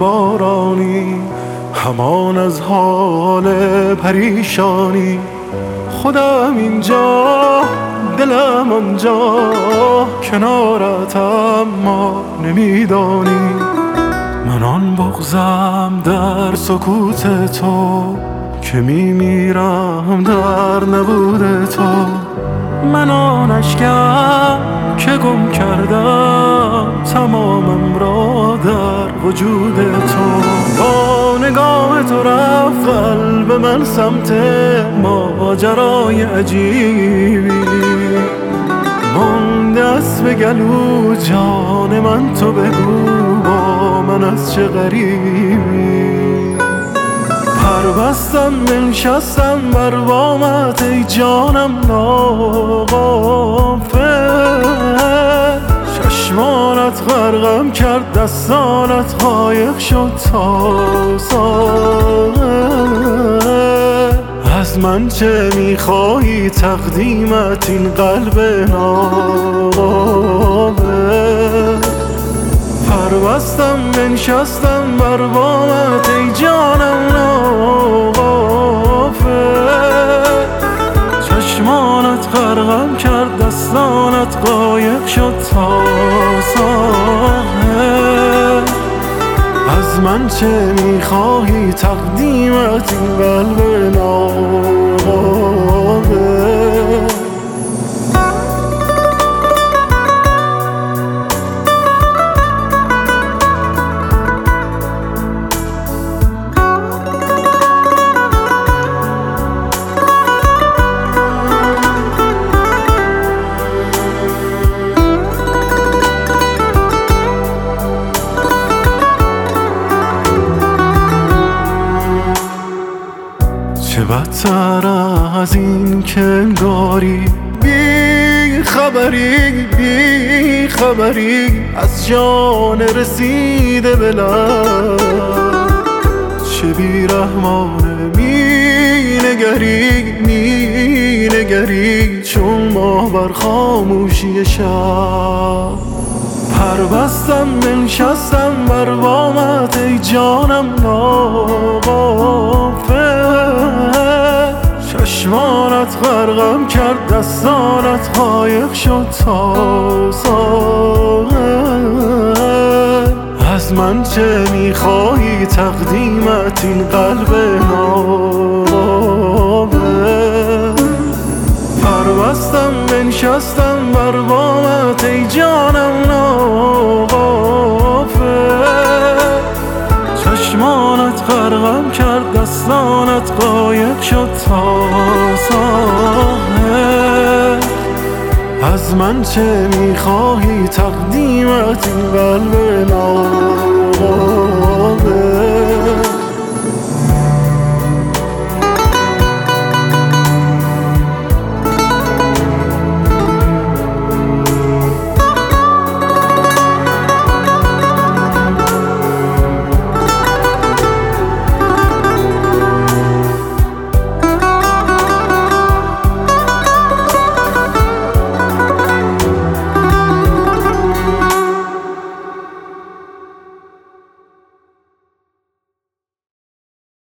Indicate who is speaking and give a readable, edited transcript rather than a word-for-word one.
Speaker 1: بارانی، همان از حال پریشانی. خودم اینجا دلم آنجا، کنارت اما نمیدانی. من آن بغضم در سکوت تو که میمیرم در نبود تو. من آن اشکم که گم کردم تمامم را در وجود تو. با نگاه تو رفت قلب من سمت ماجرای عجیبی، مانده است به گلو جان من. تو بگو با من از چه غریبی؟ پر بستم بنشستم بر بامت ای جانم ناغافل. چشمانت غرقم کرد دستانت قایق شد تا ساحل. از من چه میخواهی تقدیمت این قلب ناقابل؟ پر بستم بنشستم بر بامت ای جانم ناغافل. چشمانت غرقم کرد دستانت قایق شد تا ساحل. از من چه میخواهی تقدیمت این قلب ناقابل؟ چه بدتر از این که انگاری بی خبری از جان رسیده به لب. چه بیرحمانه می نگری چون ما بر خاموشی شب. پر بستم بنشستم بر بامت ای جانم ناغافل. چشمانت غرقم کرد دستانت قایق شد تا ساحل. از من چه میخواهی تقدیمت این قلب ناقابل؟ پر بستم بنشستم بر بامت ای جانم ناغافل. چشمانت غرقم کرد دستانت قایق شد تا ساحل. از من چه میخواهی تقدیمت این قلب ناقابل؟